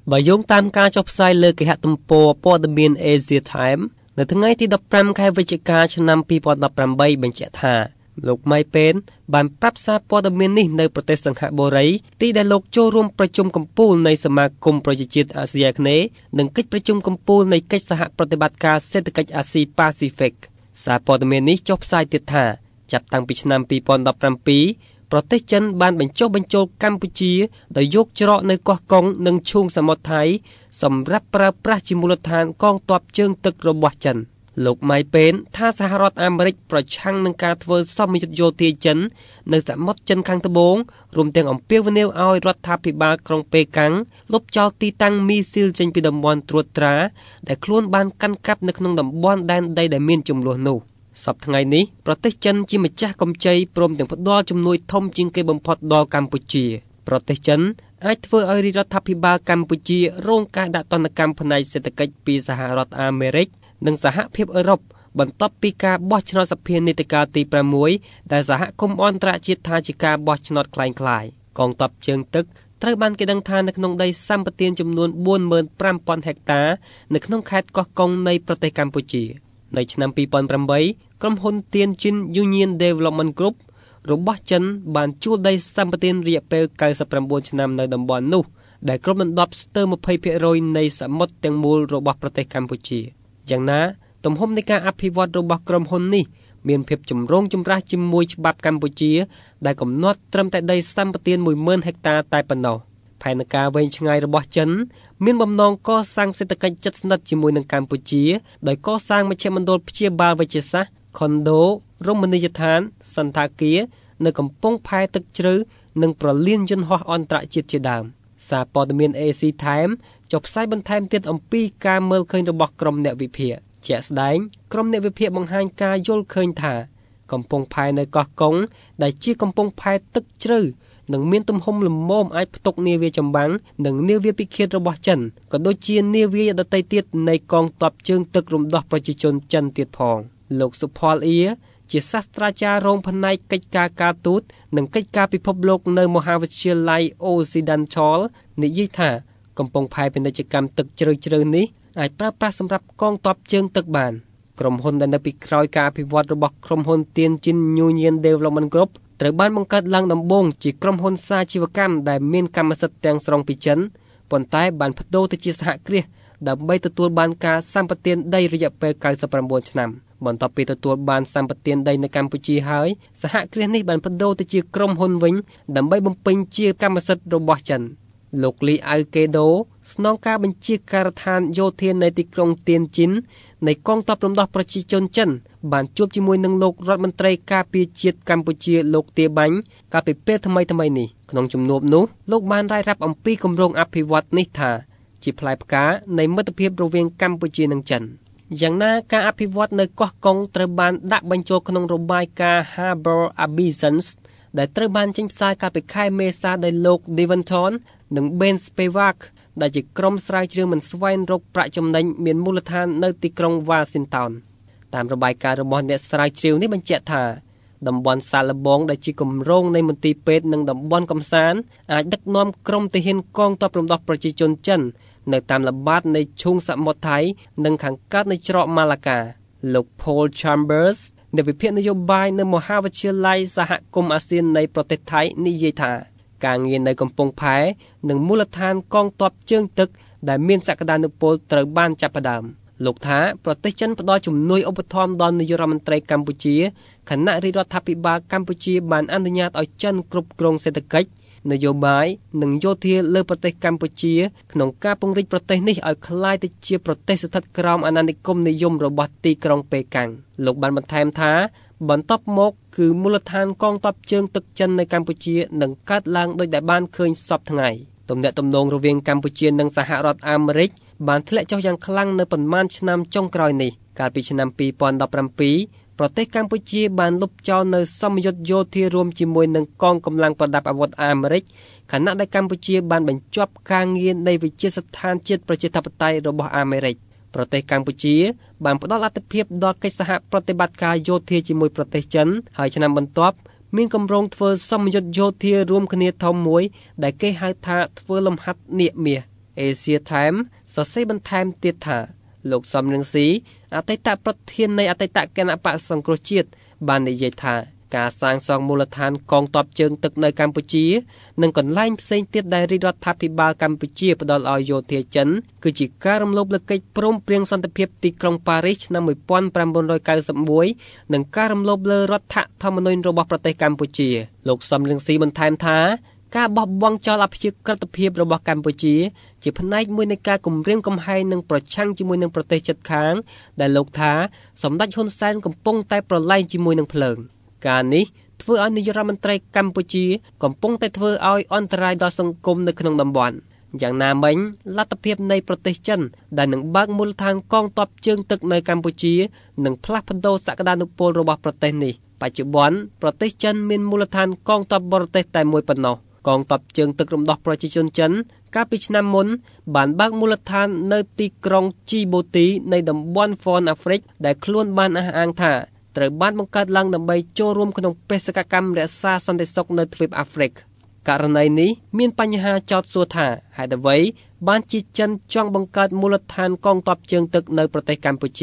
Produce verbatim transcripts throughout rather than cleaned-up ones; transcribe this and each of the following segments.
បើយោងតាមការចុះផ្សាយលើគេហទំព័រព័ត៌មាន Asia Time នៅថ្ងៃទីដប់ប្រាំខែវិច្ឆិកាឆ្នាំពីរពាន់ដប់ប្រាំបីបញ្ជាក់ថាលោកម៉ៃពេនបានប្រាប់សារព័ត៌មាននេះនៅប្រទេសសិង្ហបុរីទីដែលលោកចូលរួមប្រជុំកំពូលនៃសមាគមប្រជាជាតិអាស៊ីអាគ្នេយ៍និងកិច្ចប្រជុំកំពូលនៃកិច្ចសហប្រតិបត្តិការសេដ្ឋកិច្ចអាស៊ីប៉ាស៊ីហ្វិកសារព័ត៌មាននេះចុះផ្សាយទៀតថាចាប់តាំងពីឆ្នាំពីរពាន់ដប់ប្រាំពីរប្រទេសចិនបានបញ្ចុះបញ្ចូលកម្ពុជាដោយយកច្រកនៅកោះកុងនិងឈូងសមុទ្រថៃសម្រាប់ប្រើប្រាស់ជាមូលដ្ឋានកងទ័ពជើងទឹករបស់ចិនលោកម៉ៃពេនថាសហរដ្ឋអាមេរិកប្រឆាំងនឹងការធ្វើសម្ពយុទ្ធយោធាចិននៅសមុទ្រចិនខាងត្បូងរួមទាំងអំពាវនាវឲ្យរដ្ឋាភិបាលក្រុងប៉េកាំងលុបចោលទីតាំងមីស៊ីលចេញពីតំបន់ត្រួតត្រាដែលខ្លួនបានកាន់កាប់នៅក្នុងតំបន់ដែនដីដែលមានជម្លោះនោះសប្តាហ៍ថ្ងៃនេះប្រទេសចិនជាម្ចាស់កម្ចីព្រមទាំងផ្ដល់ជំនួយធំជាងគេបំផុតដល់កម្ពុជាប្រទេសចិនអាចធ្វើឲ្យរដ្ឋាភិបាលកម្ពុជារងការដាក់ទណ្ឌកម្មផ្នែកសេដ្ឋកិច្ចពីសហរដ្ឋអាមេរិកនិងសហភាពអឺរ៉ុបបន្ទាប់ពីការបោះឆ្នោតសភានីតិកាលទីប្រាំមួយដែលសហគមន៍អន្តរជាតិថាជាការបោះឆ្នោតคล้ายៗកងទ័ពជើងទឹកត្រូវបានគេដឹងថានៅក្នុងដីសម្បត្តិចំនួនបួនម៉ឺនប្រាំពាន់ហិកតានៅក្នុងខេត្តកោះកុងនៃប្រទេសកម្ពុជានៅឆ្នាំពីរពាន់ប្រាំបីក្រុមហ៊ុន Tianjin Union Development Group របស់ចិនបានជួលដីសម្បត្តិរយៈពេលកៅសិបប្រាំបួនឆ្នាំនៅតំបន់នោះដែលគ្របដណ្ដប់ស្ទើរ ยี่สิบเปอร์เซ็นต์ នៃសមុទ្រទាំងមូលរបស់ប្រទេសកម្ពុជាយ៉ាងណាទំហំនៃការអភិវឌ្ឍរបស់ក្រុមហ៊ុននេះមានភាពចម្រូងចម្រាសជាមួយច្បាប់កម្ពុជាដែលកំណត់ត្រឹមតែដីសម្បត្តិ មួយម៉ឺនហិកតាតែប៉ុណ្ណោះផែនការវែងឆ្ងាយរបស់ចិនមានបំណងកសាងសេដ្ឋកិច្ចជិតស្និទ្ធជាមួយនឹងកម្ពុជាដោយកសាងមជ្ឈមណ្ឌលព្យាបាលវេជ្ជសាស្ត្រខុនដូរមណីយដ្ឋានសន្តាគារនៅកំពង់ផែទឹកជ្រៅនិងប្រលានយន្តហោះអន្តរជាតិជាដើមសារព័ត៌មាន Asia Time ចុះផ្សាយបន្ថែមទៀតអំពីការមើលឃើញរបស់ក្រុមអ្នកវិភាគជាក់ស្ដែងក្រុមអ្នកវិភាគបង្ហាញការយល់ឃើញថាកំពង់ផែនៅកោះកុងដែលជាកំពង់ផែទឹកជ្រៅនិងមានទំហំល្មមអាចផ្ទុកនាវាចម្បាំងនិងនាវាពិឃាតរបស់ចិនក៏ដូចជានាវាដទៃទៀតនៃកងទ័ពជើងទឹករំដោះប្រជាជនចិនទៀតផងលោកសុផលអ៊ីជាសាស្ត្រាចារ្យរងផ្នែកកិច្ចការការទូតនិងកិច្ចការពិភពលោកនៅមហាវិទ្យាល័យ Occidental និយាយថាកំពង់ផែពាណិជ្ជកម្មទឹកជ្រៅជ្រៅនេះអាចប្រើប្រាស់សម្រាប់កងទ័ពជើងទឹកបានក្រុមហ៊ុនដែលនៅពីក្រោយការអភិវឌ្ឍរបស់ក្រុមហ៊ុន Tianjin Union Development Group ត្រូវបានបង្កើតឡើងដំបូងជាក្រុមហ៊ុនសាជីវកម្មដែលមានកម្មសិទ្ធិទាំងស្រុងពីចិនប៉ុន្តែបានប្តូរទៅជាសហគ្រាសដើម្បីទទួលបានការសម្បទានដីរយៈពេលកៅសិបប្រាំបួនឆ្នាំបន្ទាប់ពីទទួលបានសម្បទានដីនៅកម្ពុជាហើយសហគ្រាសនេះបានប្តូរទៅជាក្រុមហ៊ុនវិញដើម្បីបំពេញជាកម្មសិទ្ធិរបស់ចិនលោកលីអៅកេដូស្នងការបញ្ជាការដ្ឋានយោធានៃទីក្រុងទៀនជីននៃកងទ័ពរំដោះប្រជាជនចិនបានជួបជាមួយនឹងលោករដ្ឋមន្ត្រីការពារជាតិកម្ពុជាលោកទាបាញ់កាលពីពេលថ្មីថ្មីនេះក្នុងជំនួបនោះលោកបានរាយរាប់អំពីគម្រោងអភិវឌ្ឍន៍នេះថាជាផ្លែផ្កានៃមិត្តភាពរវាងកម្ពុជានិងចិនយ៉ាងណាការអភិវឌ្ឍនៅកោះកុងត្រូវបានដាក់បញ្ចូលក្នុងរបាយការណ៍ Harbor Ambitions ដែលត្រូវបានចេញផ្សាយកាលពីខែមេសាដោយលោក Devonton និង Ben Spivak ដែលជាក្រុមស្រាវជ្រាវមិនស្វែងរកប្រាក់ចំណេញមានមូលដ្ឋាននៅទីក្រុង Washington តាមរបាយការណ៍របស់អ្នកស្រាវជ្រាវនេះបញ្ជាក់ថាតំបន់សាឡបងដែលជាគម្រោងនៃមន្ទីរពេទ្យនិងតំបន់កំសាន្តអាចដឹកនាំក្រុមទាហានកងទ័ពរំដោះប្រជាជនចិននៅតាមល្បាតនៃឈូងសមុទ្រថៃនិងខាងកើតនៃច្រកម៉ាឡាកាលោក Paul Chambers អ្នកវិភាគនយោបាយនៅមហាវិទ្យាល័យសហគមន៍អាស៊ាននៃប្រទេសថៃនិយាយថាការងារនៅកំពង់ផែនិងមូលដ្ឋានកងទ័ពជើងទឹកដែលមានសក្តានុពលត្រូវបានចាប់ផ្ដើមលោកថាប្រទេសចិនផ្ដល់ជំនួយឧបត្ថម្ភដល់នាយករដ្ឋមន្ត្រីកម្ពុជាខណៈរាជរដ្ឋាភិបាលកម្ពុជាបានអនុញ្ញាតឲ្យចិនគ្រប់គ្រងសេដ្ឋកិច្ចនយោបាយនិងយោធាលើប្រទេសកម្ពុជាក្នុងការពង្រីកប្រទេសនេះឲ្យក្លាយទៅជាប្រទេសស្ថិតក្រោមអាណានិគមនិយមរបស់ទីក្រុងប៉េកាំងលោកបានបន្ថែមថាបន្ទាប់មកគឺមូលដ្ឋានកងទ័ពជើងទឹកចិននៅកម្ពុជានឹងកើតឡើងដោយដែលបានឃើញសពថ្ងៃទំនាក់ទំនងរវាងកម្ពុជានិងសហរដ្ឋអាមេរិកបានធ្លាក់ចុះយ៉ាងខ្លាំងនៅប៉ុន្មានឆ្នាំចុងក្រោយនេះកាលពីឆ្នាំពីរពាន់ដប់ប្រាំពីរប្រទេសកម្ពុជាបានលុបចោលនៅសម្ពយុទ្ធយោធារួមជាមួយនឹងកងកម្លាំងប្រដាប់អាវុធអាមេរិកខណៈដែលកម្ពុជាបានបញ្ចប់ការងារនៃវិជាស្ថានជាតិប្រជាធិបតេយ្យរបស់អាមេរិកប្រទេសកម្ពុជាបានផ្ដល់អាទិភាពដល់កិច្ចសហប្រតិបត្តិការយោធាជាមួយប្រទេសចិនហើយឆ្នាំបន្ទាប់មានគម្រោងធ្វើសម្ពយុទ្ធយោធារួមគ្នាធំមួយដែលគេហៅថាធ្វើលំហាត់នាគមាស Asia Time សរសេរបន្ថែមទៀតថាលោកសំរងស៊ីអតីតប្រធាននៃអតីតគណៈបក្សសង្គ្រោះជាតិបាននិយាយថាការសាងសង់មូលដ្ឋានកងទ័ពជើងទឹកនៅកម្ពុជានិងកន្លែងផ្សេងទៀតដែលរាជរដ្ឋាភិបាលកម្ពុជាផ្ដល់ឲ្យយោធាចិនគឺជាការរំលោភលើកិច្ចព្រមព្រៀងសន្តិភាពទីក្រុងប៉ារីសឆ្នាំmột nghìn chín trăm chín mươi mốtនិងការរំលោភលើរដ្ឋធម្មនុញ្ញរបស់ប្រទេសកម្ពុជាលោកសំរងស៊ីបន្ថែមថាការបោះបង់ចោលអព្យាក្រឹតភាពរបស់កម្ពុជាជាផ្នែកមួយនៃការគំរាមកំហែងនិងប្រឆាំងជាមួយនឹងប្រទេសជិតខាងដែលលោកថាសម្ដេចហ៊ុនសែនកំពុងតែប្រឡែងជាមួយនឹងភ្លើងការនេះធ្វើឲ្យនាយករដ្ឋមន្ត្រីកម្ពុជាកំពុងតែធ្វើឲ្យអន្តរាយដល់សង្គមនៅក្នុងតំបន់យ៉ាងណាមិញលទ្ធភាពនៃប្រទេសចិនដែលនឹងបើកមូលដ្ឋានកងទ័ពជើងទឹកនៅកម្ពុជានឹងផ្លាស់ប្ដូរសក្តានុពលរបស់ប្រទេសនេះបច្ចុប្បន្នប្រទេសចិនមានមូលដ្ឋានកងទ័ពបរទេសតែមួយប៉ុណ្ណោះកងទ័ពជើងទឹករំដោះប្រជាជនចិនកាលពីឆ្នាំមុនបានបើកមូលដ្ឋាននៅទីក្រុងជីបូទីនៃតំបន់ហ្វនអាហ្វ្រិកដែលខ្លួនបានអះអាងថាត្រូវបានបង្កើតឡើងដើម្បីចូលរួមក្នុងបេសកកម្មរក្សាសន្តិសុខនៅទ្វីបអាហ្វ្រិកករណីនេះមានបញ្ហាចោទសួរថាហេតុអ្វីបានជាចិនចង់បង្កើតមូលដ្ឋានកងទ័ពជើងទឹកនៅប្រទេសកម្ពុជា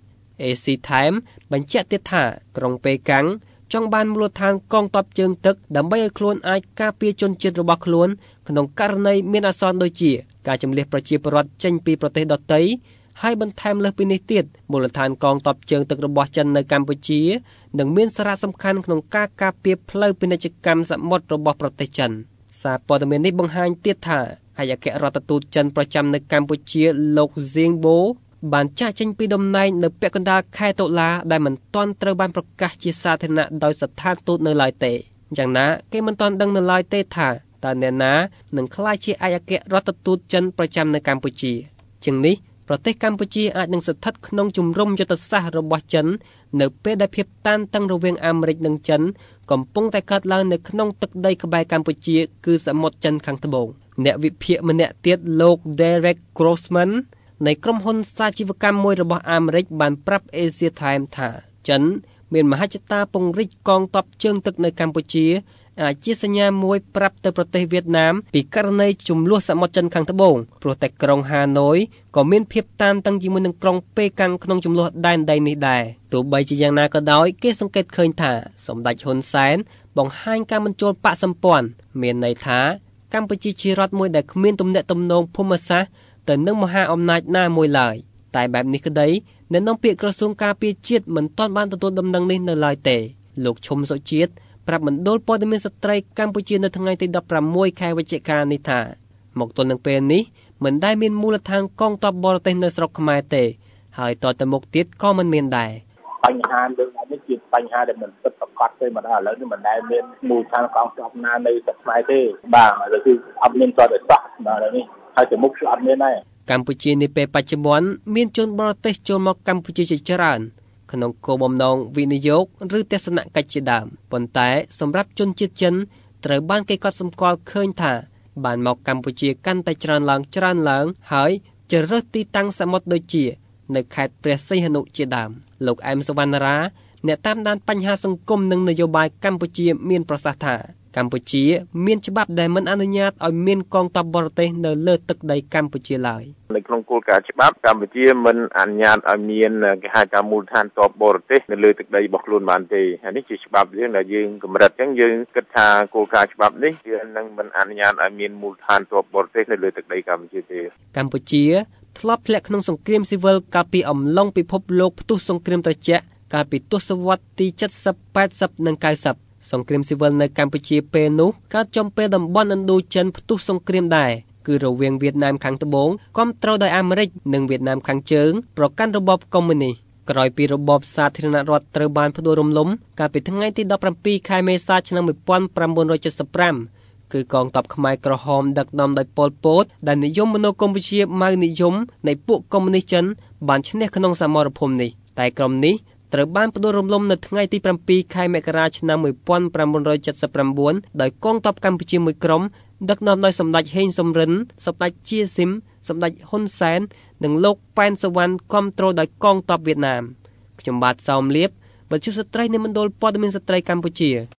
Asia Time បញ្ជាក់ទៀតថាក្រុងប៉េកាំងចង់បានមូលដ្ឋានកងទ័ពជើងទឹកដើម្បីឲ្យខ្លួនអាចការពារជនជាតិរបស់ខ្លួនក្នុងករណីមានអាសន្នដូចជាការជម្លៀសប្រជាពលរដ្ឋចេញពីប្រទេសដទៃហើយបន្ថែមលើសពីនេះទៀតមូលដ្ឋានកងទ័ពជើងទឹករបស់ចិននៅកម្ពុជានឹងមានសារៈសំខាន់ក្នុងការការពារផ្លូវពាណិជ្ជកម្មសមុទ្ររបស់ប្រទេសចិនសារព័ត៌មាននេះបង្ហាញទៀតថាឯកអគ្គរដ្ឋទូតចិនប្រចាំនៅកម្ពុជាលោកហ្សៀងបូបានចាក់ចេញពីតំណែងនៅពាក់កណ្ដាលខែតុលាដែលមិនទាន់ត្រូវបានប្រកាសជាសាធារណៈដោយស្ថានទូតនៅឡើយទេយ៉ាងណាគេមិនទាន់ដឹងនៅឡើយទេថាតើអ្នកណានឹងក្លាយជាឯកអគ្គរដ្ឋទូតចិនប្រចាំនៅកម្ពុជាជាងនេះប្រទេសកម្ពុជាអាចនឹងស្ថិតក្នុងជំរំយុទ្ធសាស្ត្ររបស់ចិននៅពេលដែលភាពតានតឹងរវាងអាមេរិកនិងចិនកំពុងតែកើតឡើងនៅក្នុងទឹកដីក្បែរកម្ពុជាគឺសមុទ្រចិនខាងត្បូងអ្នកវិភាគម្នាក់ទៀតលោក Derek Grossman នៃក្រុមហ៊ុនសាជីវកម្មមួយរបស់អាមេរិកបានប្រាប់ Asia Time ថាចិនមានមហិច្ឆតាពង្រីកកងទ័ពជើងទឹកនៅកម្ពុជាអាចជាសញ្ញាមួយប្រាប់ទៅប្រទេសវៀតណាមពីករណីជម្លោះសមុទ្រចិនខាងត្បូងព្រោះតែក្រុងហាណូយក៏មានភាពតានតឹងជាមួយនឹងក្រុងប៉េកាំងក្នុងជម្លោះដែនដីនេះដែរទោះបីជាយ៉ាងណាក៏ដោយគេសង្កេតឃើញថាសម្ដេចហ៊ុនសែនបង្ហាញការបញ្ចូលបកសម្ព័ន្ធមានន័យថាកម្ពុជាជារដ្ឋមួយដែលគ្មានទំនាក់ទំនងភូមិសាស្ត្រទៅនឹងមហាអំណាចណាមួយឡើយតែបែបនេះក្តីអ្នកនាំពាក្យក្រសួងការពារជាតិមិនទាន់បានទទួលដំណឹងនេះនៅឡើយទេលោកឈុំសុជាតិប្រាប់មណ្ឌលព័ត៌មានស្ត្រីកម្ពុជានៅថ្ងៃទីដប់ប្រាំមួយខែវិច្ឆិកានេះថាមកទល់នឹងពេលនេះមិនដែលមានមូលដ្ឋានកងទ័ពបរទេសនៅស្រុកខ្មែរទេហើយតទៅមុខទៀតក៏មិនមានដែរបញ្ហាលើនេះជាបញ្ហាដែលមិនពិតប្រាកដទេមកដល់ឥឡូវនេះមិនដែលមានមូលដ្ឋានកងទ័ពណានៅស្រុកខ្មែរទេបាទឥឡូវគឺអត់មានតទៅសោះដល់ឥឡូវនេះហើយទៅមុខគឺអត់មានដែរកម្ពុជានាពេលបច្ចុប្បន្នមានជនបរទេសចូលមកកម្ពុជាជាច្រើនក្នុងគោលបំណងវិនិយោគឬទស្សនកិច្ចជាដើមប៉ុន្តែសម្រាប់ជនជាតិចិនត្រូវបានគេកត់សម្គាល់ឃើញថាបានមកកម្ពុជាកាន់តែច្រើនឡើងច្រើនឡើងហើយជ្រើសរើសទីតាំងសមុទ្រដូចជានៅខេត្តព្រះសីហនុជាដើមលោកអែមសវណ្ណារាអ្នកតាមដានបញ្ហាសង្គមនិងនយោបាយកម្ពុជាមានប្រសាសន៍ថាកម្ពុជាមានច្បាប់ដែលមិនអនុញ្ញាតឲ្យមានកងទ័ពបរទេសនៅលើទឹកដីកម្ពុជាឡើយនៅក្នុងគោលការណ៍ច្បាប់កម្ពុជាមិនអនុញ្ញាតឲ្យមានគេហៅថាមូលដ្ឋានទ័ពបរទេសនៅលើទឹកដីរបស់ខ្លួនបានទេហើយនេះជាច្បាប់យើងដែលយើងកម្រិតអញ្ចឹងយើងគិតថាគោលការណ៍ច្បាប់នេះវានឹងមិនអនុញ្ញាតឲ្យមានមូលដ្ឋានទ័ពបរទេសនៅលើទឹកដីកម្ពុជាទេកម្ពុជាធ្លាប់ធ្លាក់ក្នុងសង្គ្រាមស៊ីវិលកាលពីអំឡុងពិភពលោកផ្ទុះសង្គ្រាមត្រជាក់កាលពីទសវត្សរ៍ទីเจ็ดสิบ แปดสิบនិងเก้าสิบសង្គ្រាមស៊ីវិលនៅកម្ពុជាពេលនោះកើតចំពេលតំបន់ឥណ្ឌូចិនផ្ទុះសង្គ្រាមដែរគឺរវាងវៀតណាមខាងត្បូងគាំទ្រដោយអាមេរិកនិងវៀតណាមខាងជើងប្រកាន់របបកុម្មុយនីសក្រោយពីរបបសាធារណរដ្ឋត្រូវបានផ្ដួលរំលំកាលពីថ្ងៃទីដប់ប្រាំពីរខែមេសាឆ្នាំmột nghìn chín trăm七十五គឺកងទ័ពខ្មែរក្រហមដឹកនាំដោយប៉ុល ពតដែលនិយមមនោគមវិជ្ជាម៉ៅនិយមនៃពួកកុម្មុយនីសចិនបានឈ្នះក្នុងសមរភូមិនេះតែក្រុមនេះត្រូវបានផ្ដួលរំលំនៅថ្ងៃទីប្រាំពីរខែមករាឆ្នាំmột nghìn chín trăm七十九ដោយកងទ័ពកម្ពុជាមួយក្រុមដឹកនាំដោយសម្ដេចហេងសំរិនសម្ដេចជាស៊ីមសម្ដេចហ៊ុនសែននិងលោកប៉ែនសវណ្ណគាំទ្រដោយកងទ័ពវៀតណាមខ្ញុំបាទសោមលៀបវិទ្យុស្ត្រីនៃមណ្ឌលព័ត៌មានស្ត្រីកម្ពុជា